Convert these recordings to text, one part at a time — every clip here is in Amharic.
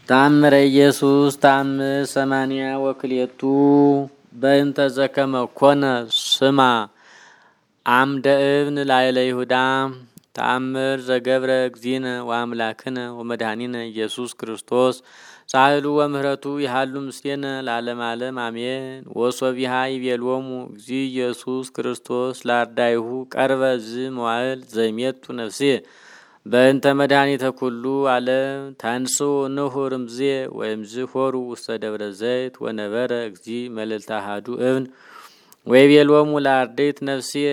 ታምረ ኢየሱስ ታምር 80 ወክልኤቱ በእንተ ዘከመ ኮነ ስማ አምደ እብን ላዕለ ይሁዳ ተአምር ዘገብረ እግዚእነ ወአምላክነ ወመድኃኒነ ኢየሱስ ክርስቶስ ጻሕሉ ወምህረቱ ይሃሉ ምስሌነ ለዓለመ ዓለም አሜን። ወሶቢሃ ይቤልዎሙ እግዚእ ኢየሱስ ክርስቶስ ለአርዳኢሁ ቀርበ ዝመዋዕል ዘይሜቱ ነፍስየ በእንተ መድኃኒተ ኩሉ ዓለም ታንሥኡ ንሑር እምዝየ ወእምዝ ሖሩ ውስተ ደብረ ዘይት ወነበረ እግዚእ መልዕልተ አሐዱ እብን ወይቤልዎሙ ለአርድእት ነፍስየ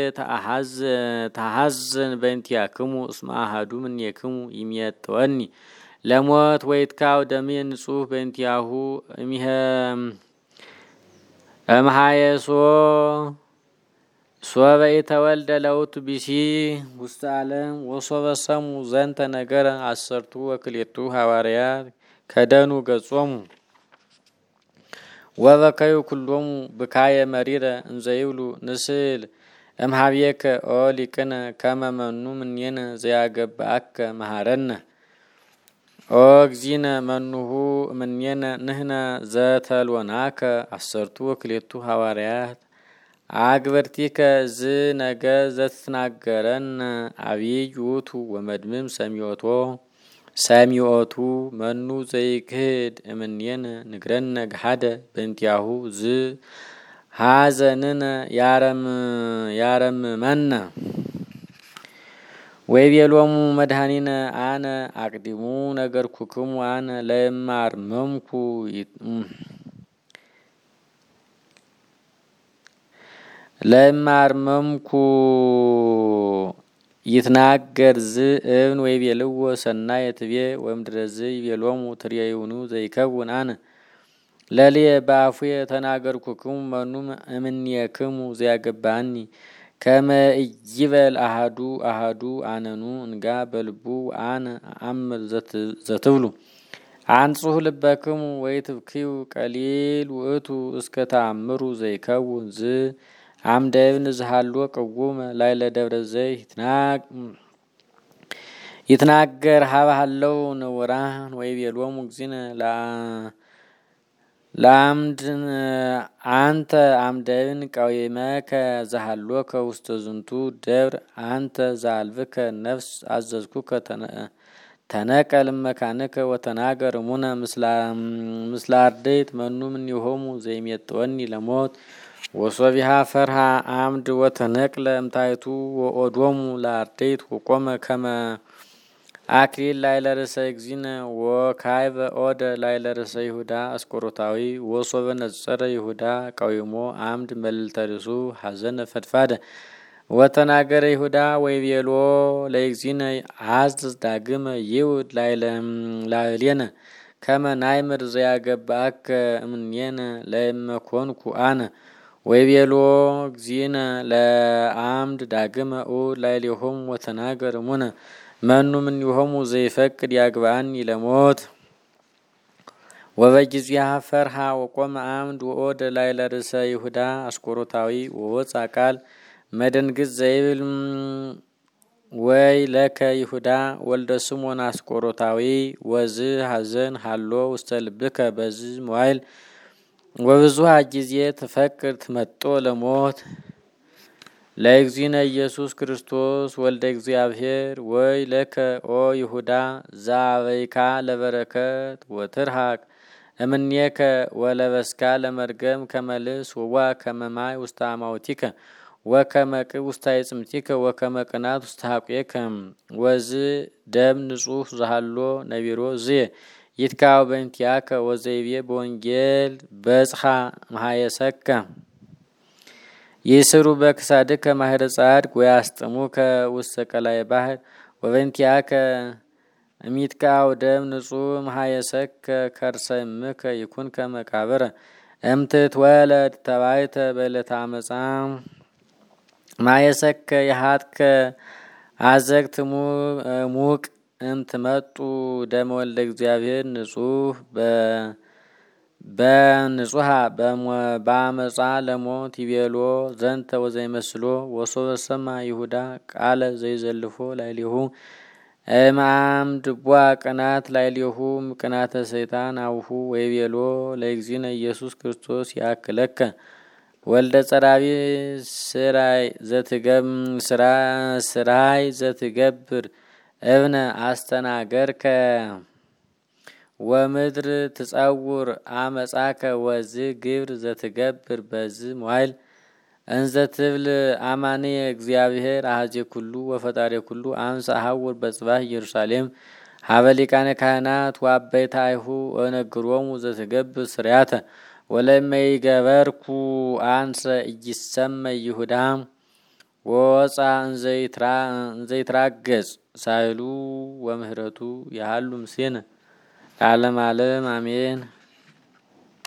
ተሐዘን በእንቲአክሙ እስመ አሐዱ እምኔክሙ ይሜጥወኒ ለሞት ወይትካው ደምየ ንጹሕ በእንቲአሁ እምሃየሶ ሶበ ኢተወልደ ለውእቱ ብእሲ ውስተ ዓለም። ወሶበ ሰሙ ዘንተ ነገረ አሰርቱ ወክልኤቱ ሐዋርያት ከደኑ ገጾሙ ወበከዩ ኩሎሙ ብካየ መሪረ እንዘ ይብሉ ንስእል እምኀቤከ ኦ ሊቅነ ከመ መኑ እምኔነ ዘያገብአከ መሐረነ ኦ እግዚእነ መኑሁ እምኔነ ንሕነ ዘተልወናከ አሰርቱ ወክልኤቱ ሐዋርያት አግብርቲከ ዝነገር ዘትናገረን አብይ ውእቱ ወመድምም ሰሚዖቱ መኑ ዘይክህድ እምኔነ ንግረነ ገሃደ በእንቲአሁ ዝ ሐዘንነ ያረምመነ ወይቤሎሙ መድኃኒነ አነ አቅዲሙ ነገርኩክሙ አነ ለእማርመምኩ ይትናገር ዝ እብን ወይቤልዎ ሰናየ ትቤ ወእምድረዝ ይቤሎሙ ትሬዩኑ ዘይከውን አነ ለልየ በአፉየ ተናገርኩክሙ መኑ እምኔክሙ ዘያገባኒ ከመ ኢይበል አሐዱ አነኑ እንጋ በልቡ አነ አምር ዘትብሉ አንጽሑ ልበክሙ ወይትብክዩ ቀሊል ውእቱ እስከ ተአምሩ ዘይከውን ዝ አምደ እብን ዝሃሎ ቅውመ ላዕለ ደብረ ዘይት ይትናገር ሀበሃለው ንውራን ወይቤሎሙ እግዚእነ ለአምድ አንተ አምደ እብን ቀዊመከ ዘሃሎከ ውስተ ዝንቱ ደብር አንተ ዘአልብከ ነፍስ አዘዝኩከ ተነቀል እመካንከ ወተናገር እሙነ ምስለ አርድእት መኑ እምኔሆሙ ዘይሜጥወኒ ለሞት ወሶቢሃ ፈርሃ አምድ ወተነቅለ እምታይቱ ወኦዶሙ ለአርድእት ወቆመ ከመ አክሊል ላዕለ ርእሰ እግዚእነ ወካዕበ ኦደ ላዕለ ርእሰ ይሁዳ አስቆሮታዊ ወሶበ ነጸረ ይሁዳ ቀዊሞ አምድ መልዕልተ ርእሱ ሐዘነ ፈድፋደ ወተናገረ ይሁዳ ወይቤሎ ለእግዚእነ አዝዝ ዳግመ ይውድ ላዕሌነ ከመ ናይምር ዘያገብአከ እምኔነ ለእመ ኮንኩ አነ ወይቤሎ እግዚእነ ለአምድ ዳግመ ኡድ ላዕሌሆሙ ወተናገር እሙነ መኑ እምኔሆሙ ዘይፈቅድ ያግባአኒ ለሞት ወበጊዜሃ ፈርሃ ወቆመ አምድ ወኦደ ላዕለ ርእሰ ይሁዳ አስቆሮታዊ ወወፃ ቃል መደንግዝ ዘይብል ወይ ለከ ይሁዳ ወልደ ስምዖን አስቆሮታዊ ወዝ ሐዘን ሃሎ ውስተ ልብከ በዝ መዋዕል ወብዙሃ ጊዜ ትፈቅድ ትመጦ ለሞት ለእግዚእነ ኢየሱስ ክርስቶስ ወልደ እግዚአብሔር ወይ ለከ ኦ ይሁዳ ዘአበይካ ለበረከት ወትርሃቅ እምኔከ ወለበስካ ለመርገም ከመልስ ወዋ ከመማይ ውስተ አማውቲከ ወከመ ቅብ ውስተ አይጽምቲከ ወከመ ቅናት ውስተ ሐቁየከ ወዝ ደም ንጹሕ ዘሃሎ ነቢሮ ዝየ ይትካው በእንቲአከ ወዘይቤ በወንጌል በጽሐ መሐየሰከ ይስሩ በክሳድከ ማህረ ጻድቅ ወያስጥሙከ ውስተ ቀላየ ባሕር ወበእንቲአከ እሚትካው ደም ንጹሕ መሐየሰከ ከርሰ እምከ ይኩንከ መቃብረ እምትትወለድ ተባይተ በዕለተ አመፃ ማየሰከ የሃትከ አዘግት ሙቅ እምትመጡ ደመ ወልደ እግዚአብሔር ንጹሕ በንጹሐ በአመፃ ለሞት ይቤሎ ዘንተ ወዘይመስሎ ወሶበ ሰማ ይሁዳ ቃለ ዘይዘልፎ ላዕሌሁ እማም ድቧ ቅናት ላዕሌሁም ቅናተ ሰይጣን አውሁ ወይቤሎ ለእግዚእነ ኢየሱስ ክርስቶስ ያክለከ ወልደ ጸራቢ ስራይ ዘትገብር እብነ አስተናገርከ ወምድር ትጸውር አመጻከ ወዝ ግብር ዘትገብር በዝ ሞይል እንዘ ትብል አማኔ እግዚአብሔር አሐዜ ኩሉ ወፈጣሪ ኩሉ አምሳ ሐውር በጽባህ ኢየሩሳሌም ሀበ ሊቃነ ካህናት ወአበይተ አይሁ ወነግሮሙ ዘትገብር ስርያተ ወለመ ይገበርኩ አንሰ ኢይሰመይ ይሁዳ ወፃ እንዘ ይትራገጽ ሳይሉ ወምህረቱ ያሃሉ ምስሌነ ለዓለመ ዓለም አሜን።